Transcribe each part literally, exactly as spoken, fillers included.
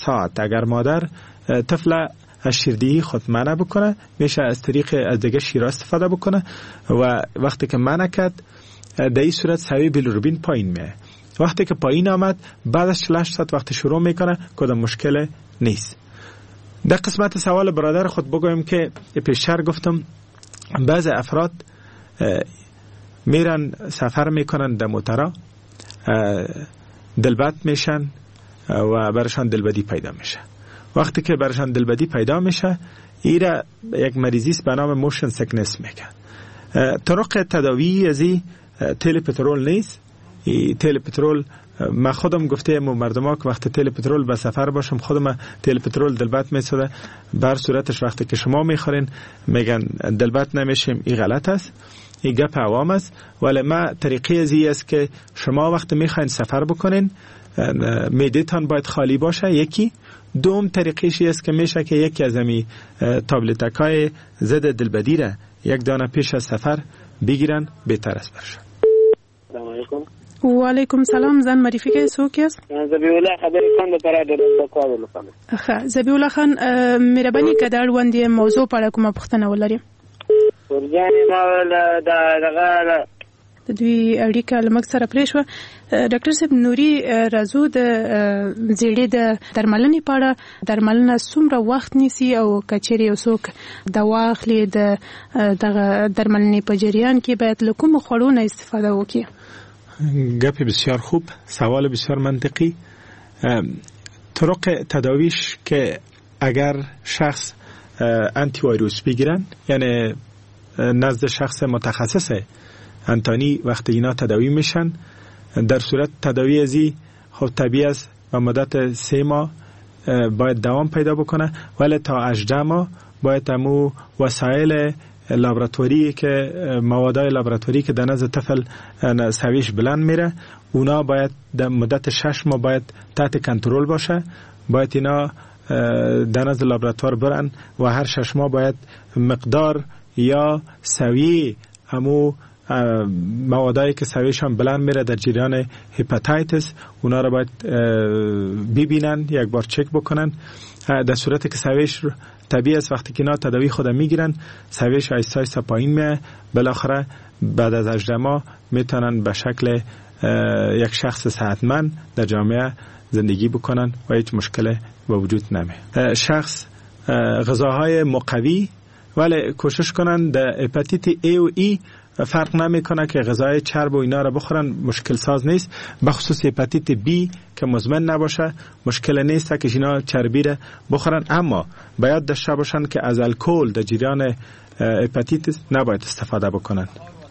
ساعت اگر مادر طفل از شیردهی خود منع بکنه، میشه از طریق از دیگه شیر استفاده بکنه و وقتی که منع کرد در این صورت سویه بیلیروبین پایین میه. وقتی که پایین آمد بعد از چهل و هشت ساعت وقتی شروع میکنه کدام مشکل نیست. در قسمت سوال برادر خود بگویم که پیشتر گفتم بعض افراد میرن سفر میکنن در موترا، دلبد میشن و برشان دلبدی پیدا میشه. وقتی که برشان دلبدی پیدا میشه ایره یک مریضی است به نام موشن سکنس میگن. طرق تداوی ازی تیل پترول نیست. تیل پترول من خودم گفته مو مردم ها که وقتی تیل پترول به سفر باشم خودم تیل پترول دلبت میسوده، بر صورتش وقتی که شما میخورین میگن دلبت نمیشیم، این غلط است، این گپ عوام است. ولی ما طریقه ازی است که شما وقتی میخواین سفر بکنین معده‌تان باید خالی باشه. یکی دوم طریقه‌ای است که میشه که یکی از امی تابلتکای ضد دلبدی را یک دانه پیش از سفر بگیرن، بهتر است برشن. سلام علیکم. و علیکم سلام. زن معرفی که څوک یاست؟ ذبیح الله خبرې کوم د پاره د بکوالو لپاره. ښه ذبیح الله خان مهرباني که د اړوندې موضوع په اړه کومه پوښتنه ولرئ؟ ورجانې ما ویل د دغه د دوی اړیکه له موږ سره پرې شوه. ډاکټر صاحب نوري راځو د زیړې د درملنې په اړه، درملنه څومره وخت نیسي او که چیرې یو څوک دوا اخلي د دغه درملنې په جریان کې باید له کومو خوړو نه استفاده وکړي؟ گپ بسیار خوب، سوال بسیار منطقی. طرق تداویش که اگر شخص انتی ویروس بگیرن، یعنی نزد شخص متخصص انتانی وقتی اینا تداوی میشن، در صورت تداوی ازی خب طبیعی است و مدت سه ماه باید دوام پیدا بکنه، ولی تا هجده ماه باید امو وسایل لابراتوری که موادای لابراتوری که در نزد طفل سویش بلند میره اونا باید در مدت شش ماه باید تحت کنترل باشه. باید اینا در نزد لابراتوار برن و هر شش ماه باید مقدار یا سویه همو موادایی که سویشان بلند میره در جریان هپاتیتس اونا رو باید ببینن، یک بار چک بکنن. در صورتی که سویش طبیعی است وقتی که اینا تداوی خود میگیرن سویش آیسته آیسته پایین میه، بالاخره بعد از هجده ماه میتونن به شکل یک شخص صحتمند در جامعه زندگی بکنن و هیچ مشکل به وجود نمیه. شخص غذاهای مقوی ولی کوشش کنن در هپاتیت ای و ای فرق نمیکنه که غذای چرب و اینا را بخورن، مشکل ساز نیست. بخصوص هپاتیت بی که مزمن نباشه مشکل نیست که اینا چربی را بخورن، اما باید داشته باشن که از الکل در جریان هپاتیت نباید استفاده بکنن.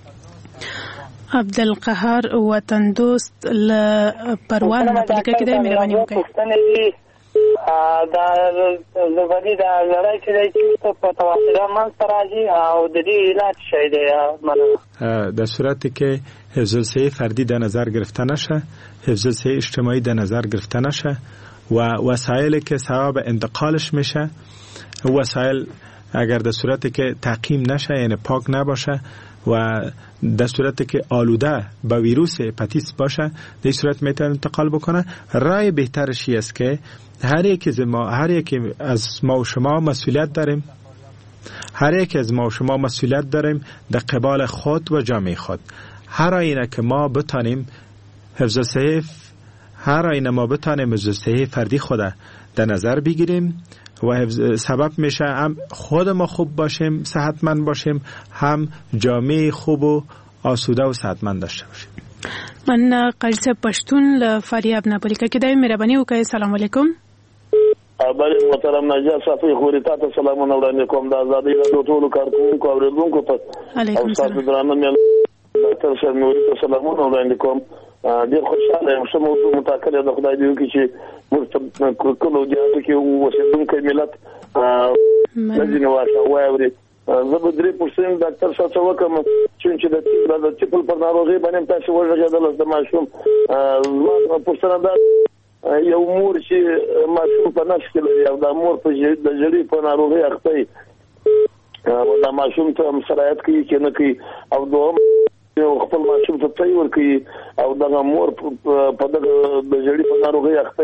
عبدالقهار وطن دوست ل پروان مطلقه که دی مهرباني وکړئ. دا زبردي دا لړۍ چې دی په تواصله منځ ته راځي او د دې علاج شي دی. در صورتی که حفظ الصحه فردی در نظر گرفته نشه، حفظ الصحه اجتماعی در نظر گرفته نشه و وسایلی که سبب انتقالش میشه وسایل اگر در صورتی که تعقیم نشه یعنی پاک نباشه و در صورتی که آلوده با ویروس هپاتیت باشه در این صورت میتونه انتقال بکنه. رای بهترش است که هر یک از ما هر یک از ما و شما مسئولیت داریم، هر یک از ما و شما مسئولیت داریم در قبال خود و جامعه خود. هر آینه که ما بتانیم حفظ الصحه هر آینه ما بتانیم حفظ الصحه فردی خود در نظر بگیریم و سبب میشه هم خود ما خوب باشیم، صحتمند باشیم، هم جامعه خوب و آسوده و صحتمند داشته باشیم. من قریصه پشتون له فاریاب نه پلیکه کې د مهرباني وکړئ. سلام علیکم. بله محترم نجات صافی خوري تاسو سلامونه وړاندې کوم. د آزادۍ راډیو ټولو کارکونکو او اوریدونکو ته علیکم سلام. تاسو درانه مې ډاکټر صاحب نوري ته سلامونه وړاندې کوم. ډېر خوشاله یم چې موضوع متأکد د خدای دې وکړي چې موږ په کومو دیاتو کې اوسېدونکی ملت لږ واښه واوري. زه به درې پرسنټ ډاکټر صاحب څه وکړم چې د ټیپل پر ناروغۍ باندې تاسو وژغېدل د ماشوم زما پوښتنه ده یو مور چې ماشوم په نس کې لري او د مور په د ژړې په ناروغۍ اخته وي او د ماشوم ته سرایت کوي چې نه کوي او دوهم خپل ماشوم ته څه ورکوي او دغه مور په دغه د ژړې په ناروغۍ اخته وي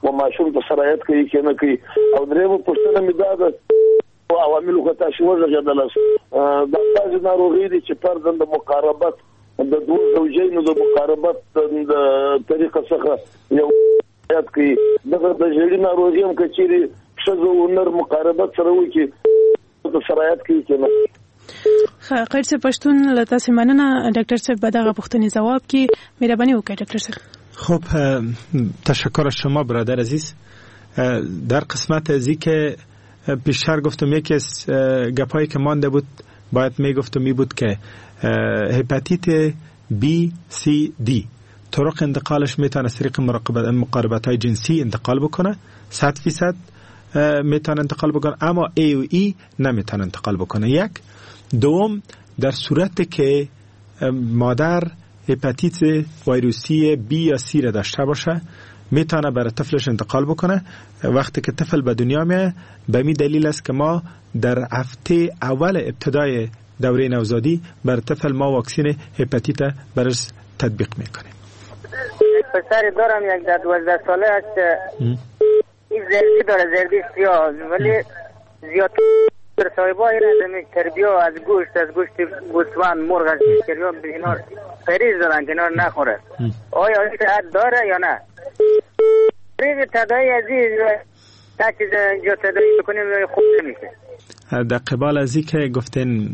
و ماشوم ته سرایت کوي کې نه کوي. او درېمه پوښتنه مې دا ده عواملو که تاسو وژغېدل دا بعضې ناروغۍ دي چې فرضاً د مقاربت د دوه زوجینو د مقاربت د طریقه څخه یو یاد کوي. دغه د ژړې ناروغي هم که چېرې ښځه او نر مقاربت سره وکړي د سرایت کوي که نه. قید صاحب پښتون له تاسې مننه. ډاکټر صاحب به دغه پوښتنې ځواب کړي. مهرباني وکړئ ډاکټر صاحب. خب تشکر از شما برادر عزیز. در قسمت ازی که پیشتر گفتم یکی از گپایی که مانده بود باید میگفتم می بود که هپاتیت بی سی دی طرق انتقالش میتونه از طریق مقاربت های جنسی انتقال بکنه، صد فیصد میتونه انتقال بکنه، اما ای و ای نمیتونه انتقال بکنه. یک دوم در صورت که مادر هپاتیت ویروسی بی یا سی را داشته باشه میتونه برای طفلش انتقال بکنه. وقتی که طفل به دنیا میاد به می دلیل است که ما در هفته اول ابتدای دوره نوزادی بر طفل ما واکسین هپاتیت برش تطبیق میکنیم. پسری دارم یک در دوازده ساله است. این زردی داره، زردی سیاه، ولی زیاد در صاحبا این از کربیا از گوشت از گوشت گوسفند مرغ از کربیا بینار پریز دارن کنار نخوره. آیا این حد داره یا نه؟ ریز تدایی عزیز تا چیز جا تدایی بکنیم خوب نمیشه. در قبال ازی که گفتین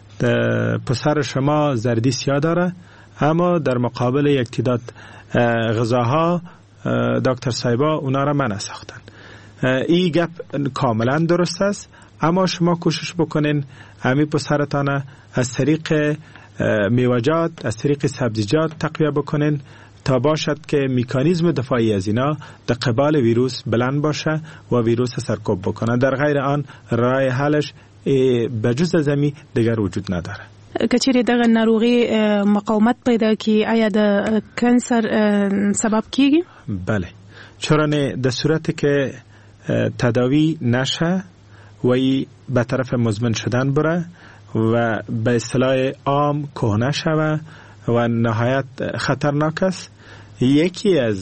پسر شما زردی سیاه داره، اما در مقابل یک تعداد غذاها دکتر صاحبا اونا را منع ساختن. این گپ کاملا درست است، اما شما کوشش بکنین امی پسرتان از طریق میوه‌جات از طریق سبزیجات تقویه بکنین تا باشد که مکانیزم دفاعی از اینا در قبال ویروس بلند باشه و ویروس سرکوب بکنه. در غیر آن راه حلش به جز از امی دیگر وجود نداره. کچری دغه ناروغي مقاومت پیدا کی آیا د کانسر سبب کیږي؟ بله، چرا نه؟ در صورتی که تداوی نشه و ای به طرف مزمن شدن بره و به اصطلاح عام کهنه شوه و نهایت خطرناک است. یکی از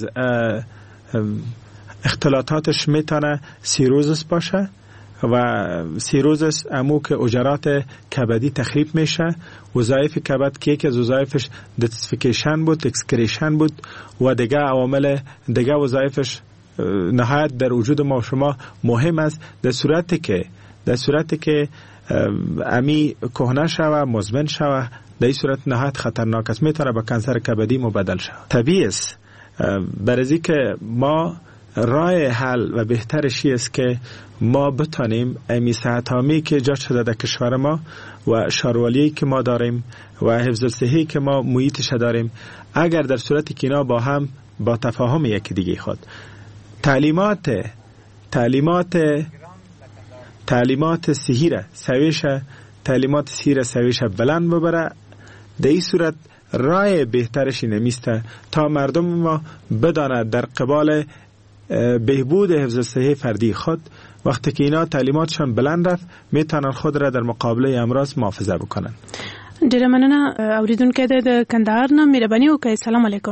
اختلاطاتش میتونه سیروزس باشه و سیروزس امو که اجرات کبدی تخریب میشه. وظایف کبد که یکی از وظایفش دتوکسیفیکیشن بود، اکسکریشن بود و دیگه عوامل دیگه وظایفش نهایت در وجود ما و شما مهم است. در صورتی که در صورتی که امی کهنه شوه، مزمن شوه، در این صورت نهایت خطرناک است، میتونه به کانسر کبدی مبدل شود. طبیعی است برای که ما راه حل و بهترش است که ما بتانیم امی صحت عامی که ایجاد شده در کشور ما و شاروالی که ما داریم و حفظ الصحی که ما محیطش داریم، اگر در صورتی که اینا با هم با تفاهم یکی دیگه خود تعلیمات تعلیمات تعلیمات صحی را سویشه تعلیمات صحی را سویشه بلند ببره، در این صورت راه بهترش نمیسته تا مردم ما بدانه در قبال بهبود حفظ صحی فردی خود وقتی که اینا تعلیماتشان بلند رفت میتونن خود را در مقابله امراض محافظه بکنن. ډیره مننه. اوریدونکو د کندهار نه مهرباني وکړئ. سلام علیکم.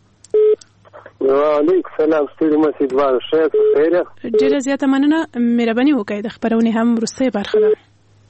وعلیکم سلام. ستړي مې دوه ښه خیره. ډیره زیاته مننه. مهرباني وکړئ. د خبرونې هم وروستۍ برخه ده.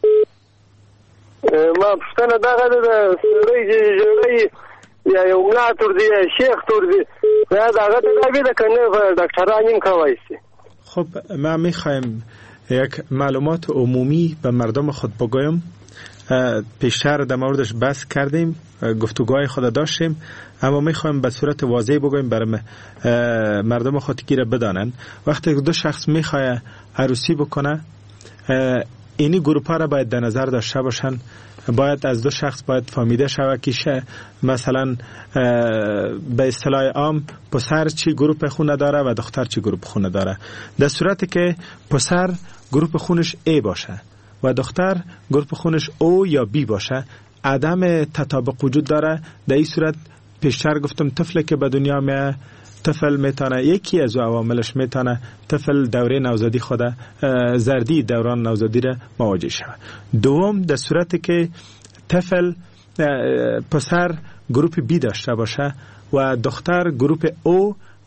ما پښتنه دغه د سړی جوړي یا یو ملا تور دی شیخ تور دی یا دغه تداوی ده کنه دکترانیم کوي. خب ما میخوایم یک معلومات عمومی به مردم خود بگویم. پیشتر در موردش بحث کردیم، گفتگوهای خود داشتیم، اما میخوایم به صورت واضح بگویم برای مردم خود گیره بدانن. وقتی دو شخص میخواه عروسی بکنه، اینی گروپ ها را باید در نظر داشته باشن. باید از دو شخص باید فهمیده شود که مثلا به اصطلاح عام پسر چی گروپ خونه داره و دختر چی گروپ خونه داره. در صورتی که پسر گروپ خونش A باشه و دختر گروپ خونش O یا B باشه، عدم تطابق وجود داره. در این صورت پیشتر گفتم طفل که به دنیا میاد، طفل میتونه یکی از عواملش میتونه طفل دوره نوزادی خود زردی دوران نوزادی را مواجه شود. دوم در صورتی که طفل پسر گروپ بی داشته باشه و دختر گروپ او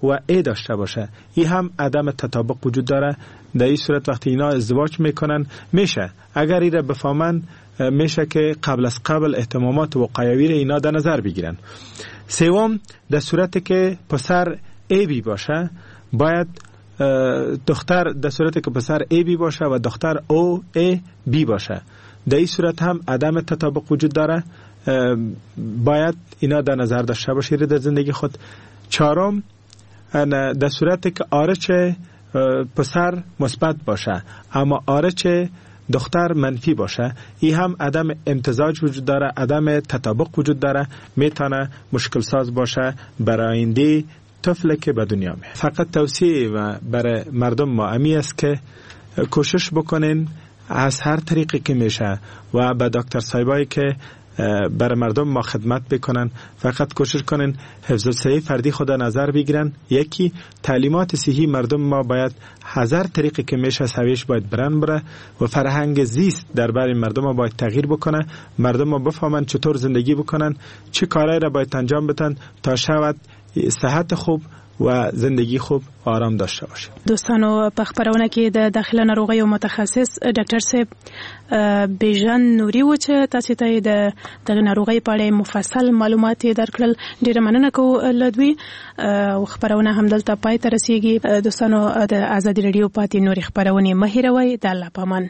و ای داشته باشه. این هم عدم تطابق وجود داره. در این صورت وقتی اینا ازدواج میکنن میشه اگر ایره بفهمن میشه که قبل از قبل اهتمامات وقایوی را اینا در نظر بگیرن. سوم در صورتی که پسر ای بی باشه باید دختر در صورتی که پسر ای بی باشه و دختر او ای بی باشه در این صورت هم عدم تطابق وجود داره. باید اینا در نظر داشته باشید در زندگی خود. چهارم در صورتی که آرچ پسر مثبت باشه اما آرچ دختر منفی باشه این هم عدم امتزاج وجود داره، عدم تطابق وجود داره، میتونه مشکل ساز باشه برای آینده طفلی که به دنیا میاد. فقط توصیه و برای مردم ما امی است که کوشش بکنین از هر طریقی که میشه و به دکتر صاحبایی که برای مردم ما خدمت بکنن فقط کوشش کنن حفظ الصحه فردی خود نظر بگیرن. یکی تعلیمات صحی مردم ما باید هزار طریقی که میشه سویش باید برن بره و فرهنگ زیست در بین مردم ما باید تغییر بکنه. مردم ما بفهمن چطور زندگی بکنن، چه کارهایی را باید انجام بدن تا شود صحت خوب و زندگی خوب و آرام داشته باشه. دوستانو په خبرونه کې د داخله ناروغي او متخصص ډاکټر صاحب بیژن نوري و چې تاسو ته د دغه ناروغي په اړه مفصل معلومات درکړل. ډیره مننه کوم لدوی او خبرونه هم دلته پای ته رسیږي. دوستانو د آزادي رادیو پاتې نوري خبرونه مه هیروئ. د الله پامان.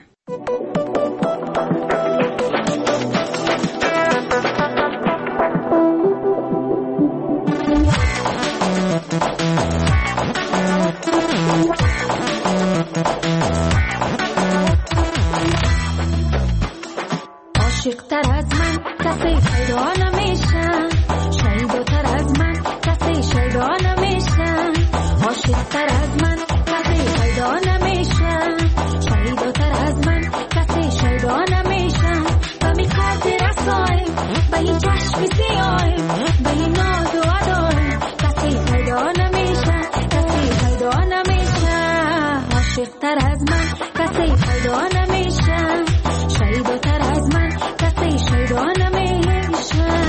عاشق‌تر از من کسی پیدا نمیشه، شیداتر از من کسی شیدا نمیشه. عاشق‌تر از من کسی پیدا نمیشه، شیداتر از من کسی شیدا نمیشه. و می‌خواد رسای به این چشم سیاه به این ناز و ادای کسی پیدا نمیشه، کسی پیدا نمیشه. عاشق‌تر از من کسی پیدا نمیشه، شیداتر از من کسی شیدا نمیشه.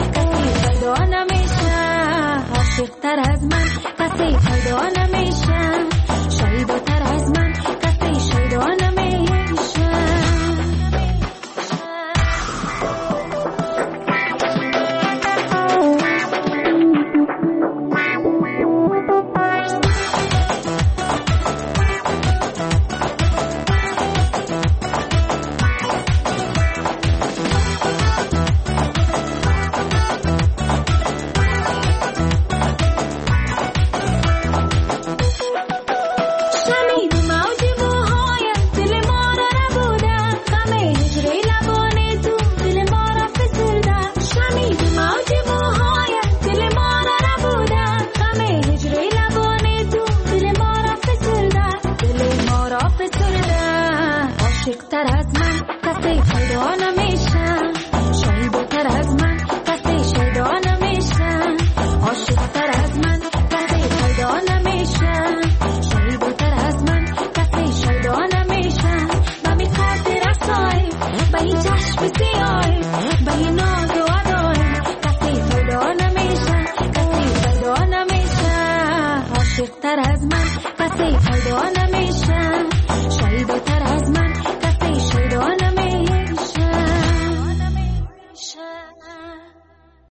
عاشق‌تر از من کسی پیدا نمیشه.